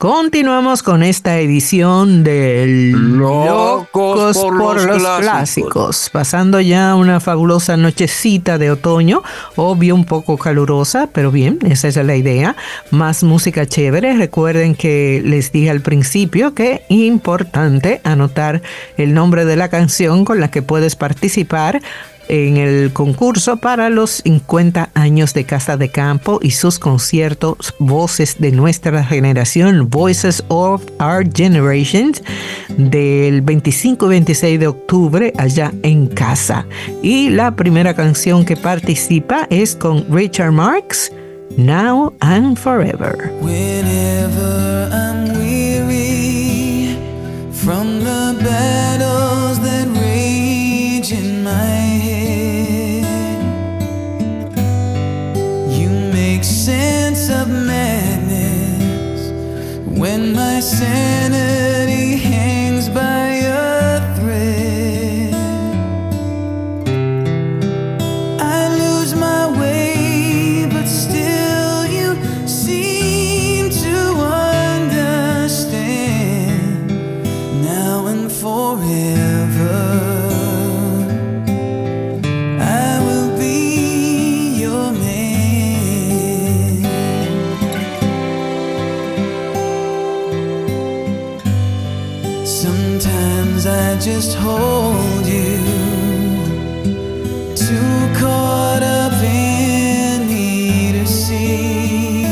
Continuamos con esta edición de Locos por los Clásicos, pasando ya una fabulosa nochecita de otoño, obvio un poco calurosa, pero bien, esa es la idea. Más música chévere. Recuerden que les dije al principio que es importante anotar el nombre de la canción con la que puedes participar en el concurso para los 50 años de Casa de Campo y sus conciertos Voces de Nuestra Generación, Voices of Our Generation, del 25 y 26 de octubre allá en casa. Y la primera canción que participa es con Richard Marx, Now and Forever. Whenever I'm weary from the battles that rage in my head, you make sense of madness when my sanity hangs by a thread. I lose my way, but still you seem to understand. Now and forever I will be your man. Sometimes I just hold you, too caught up in me to see.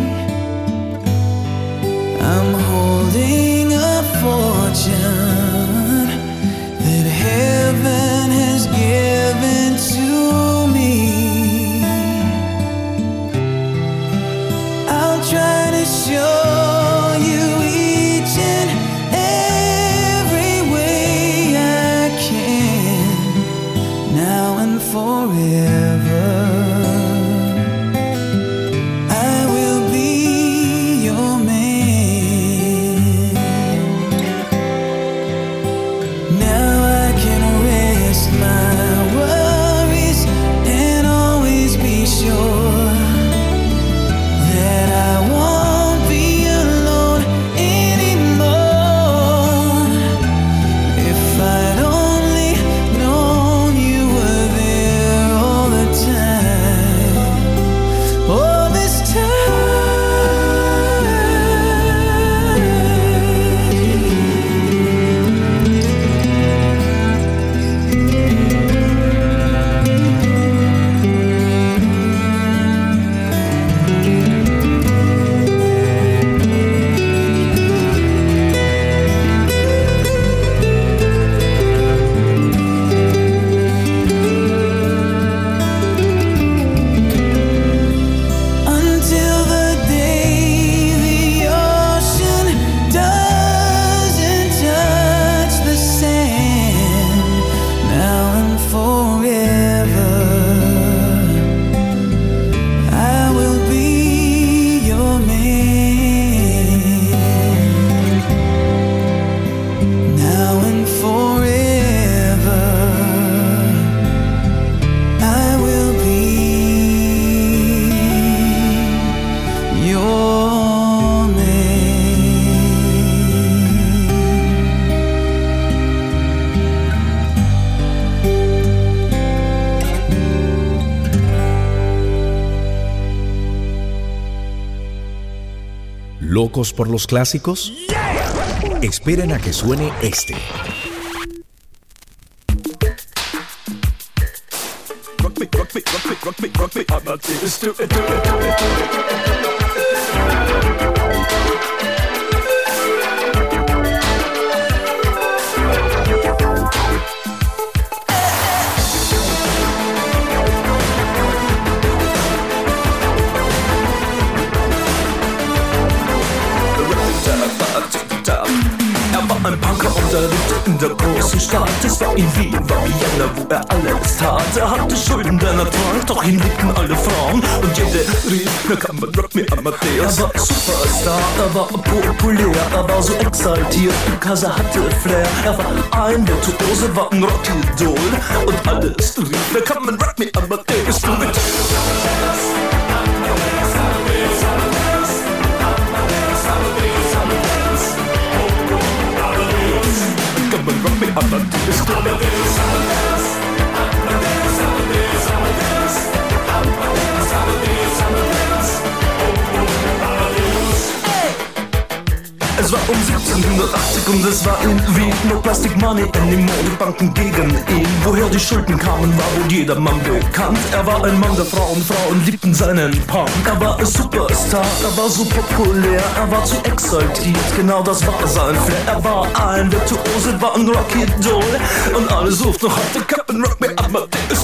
I'm holding a fortune that heaven has given to me. I'll try to show you each and every way I can, now and forever. I will be your man. Now I can rest my worries and always be sure that I won't be alone anymore. If I'd only known you were there all the time, all this time. Until the day the ocean doesn't touch the sand, now and forever I will be your man. Now and forever I will be your man. ¿Locos por los clásicos? Esperen a que suene este. Er war ein Punker und er lebte in der großen Stadt. Es war in Wien, war Vienna, wo er alles tat. Er hatte Schulden, denn er trank, doch ihn liebten alle Frauen. Und jede rief, na kann man Rock me Amadeus. Er war Superstar, er war populär, er war so exaltiert, because er hatte Flair. Er war ein Virtuose, war ein Rockidol. Und alles rief, na kann man Rock me Amadeus. Du mit ist klar. Es war um 1780 und es war irgendwie no Plastic Money anymore. Die Banken gegen ihn. Woher die Schulden kamen, war wohl jedermann bekannt. Er war ein Mann der Frauen, Frauen liebten seinen Punk. Er war ein Superstar, er war so populär, er war zu exaltiert, genau das war sein Flair. Er war ein Virtuose, war ein Rocky-Doll und alle suchten noch heute Captain Rock Me Amadeus.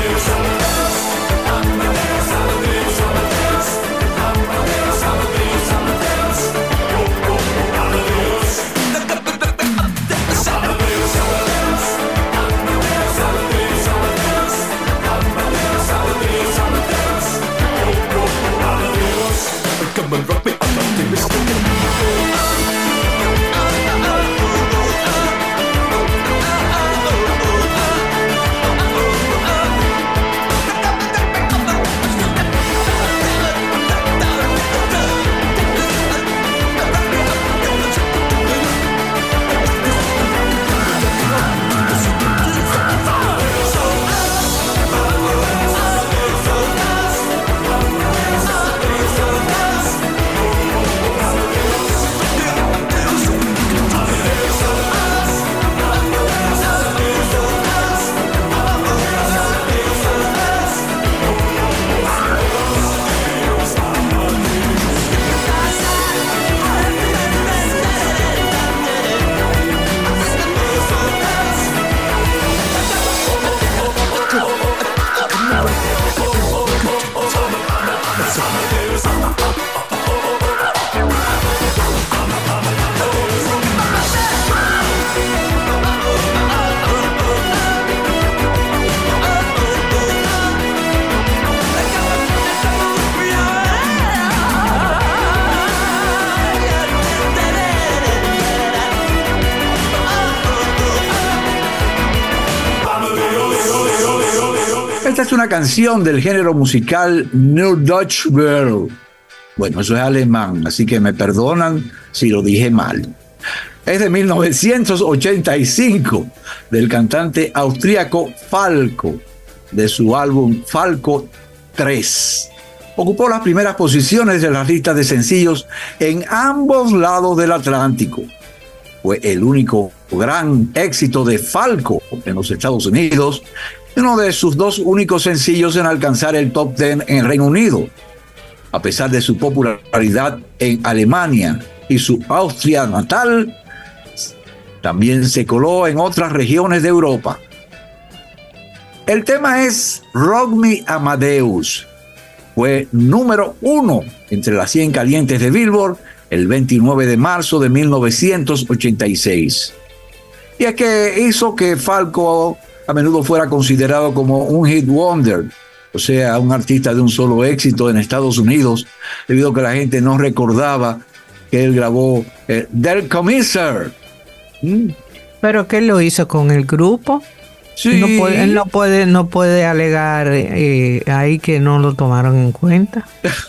Come and rock me, Amadeus. Esta es una canción del género musical New Dutch Girl. Bueno, eso es alemán, así que me perdonan si lo dije mal. Es de 1985, del cantante austríaco Falco, de su álbum Falco 3. Ocupó las primeras posiciones de las listas de sencillos en ambos lados del Atlántico. Fue el único gran éxito de Falco en los Estados Unidos, uno de sus dos únicos sencillos en alcanzar el top 10 en Reino Unido. A pesar de su popularidad en Alemania y su Austria natal, también se coló en otras regiones de Europa. El tema es Rock Me Amadeus. Fue número 1 entre las 100 calientes de Billboard el 29 de marzo de 1986. Y es que hizo que Falco a menudo fuera considerado como un hit wonder, o sea, un artista de un solo éxito en Estados Unidos, debido a que la gente no recordaba que él grabó Der Kommissar. ¿Pero qué lo hizo con el grupo? Sí. Él no puede alegar ahí que no lo tomaron en cuenta.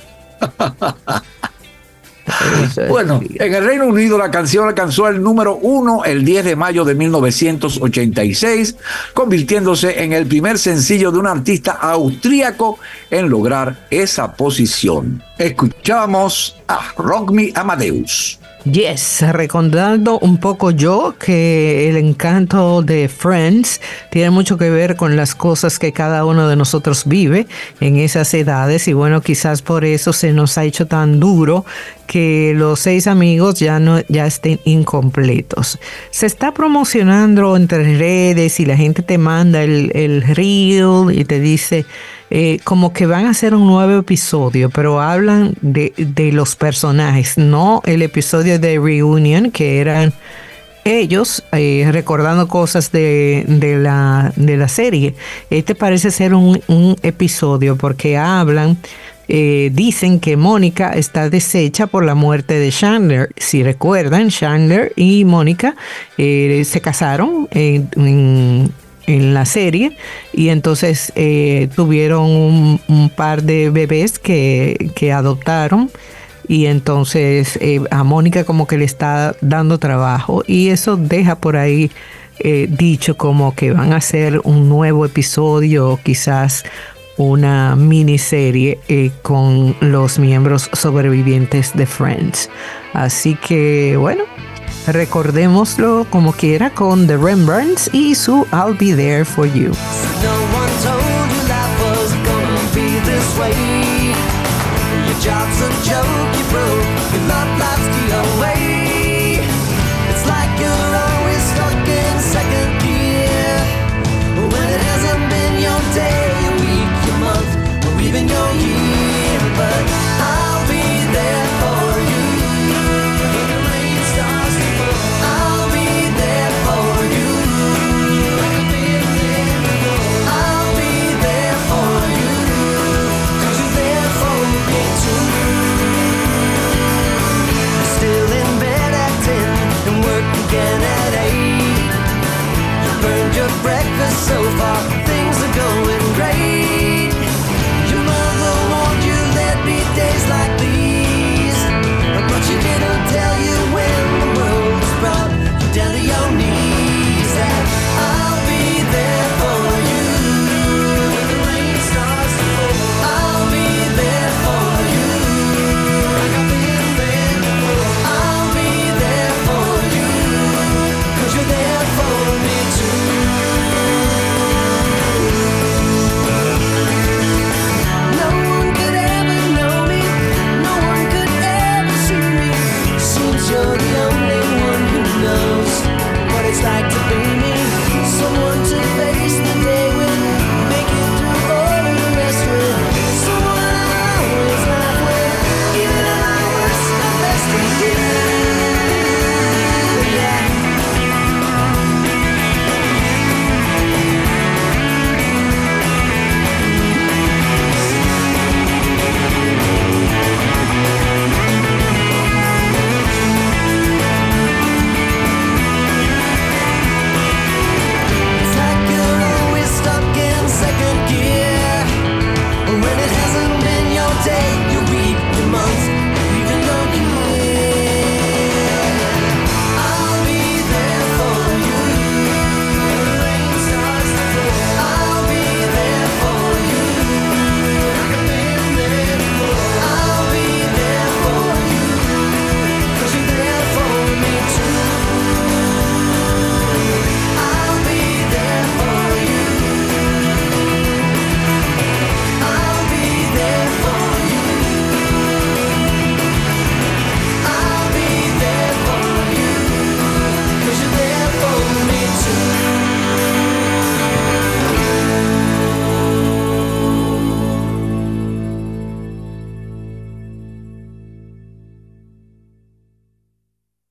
Bueno, en el Reino Unido la canción alcanzó el número 1 el 10 de mayo de 1986, convirtiéndose en el primer sencillo de un artista austríaco en lograr esa posición. Escuchamos a Rock Me Amadeus. Yes, recordando un poco yo que el encanto de Friends tiene mucho que ver con las cosas que cada uno de nosotros vive en esas edades, y bueno, quizás por eso se nos ha hecho tan duro que los 6 amigos ya estén incompletos. Se está promocionando entre redes y la gente te manda el reel y te dice como que van a hacer un nuevo episodio, pero hablan de los personajes, no el episodio de Reunion, que eran ellos recordando cosas de la serie. Este parece ser un episodio porque hablan, dicen que Mónica está deshecha por la muerte de Chandler. Si recuerdan, Chandler y Mónica se casaron en la serie, y entonces tuvieron un par de bebés que adoptaron, y entonces a Mónica como que le está dando trabajo, y eso deja por ahí dicho como que van a hacer un nuevo episodio o quizás una miniserie con los miembros sobrevivientes de Friends. Así que bueno, recordémoslo como quiera con The Rembrandts y su I'll Be There For You. No one told you life was gonna be this way. Your job's a joke, you broke. Your love life's the away. It's like you're always stuck in second gear when it hasn't been your day, your week, your month, or even your year. But I'll be there for you when the rain starts to fall. I'll be there for you. Like I've been there before. I'll be there for you 'cause you're there for me too. You're still in bed at 10 and work again at 8. You burned your breakfast so far, things are going great. Your mother warned you there'd be days like these, but she didn't tell you when the world was brought you down to your knees. That I'll be there for you when the rain starts to fall. I'll be there for you like I've been there before. I'll be there for you 'cause you're there for me too. No one could ever know me, no one could ever see me, since you're the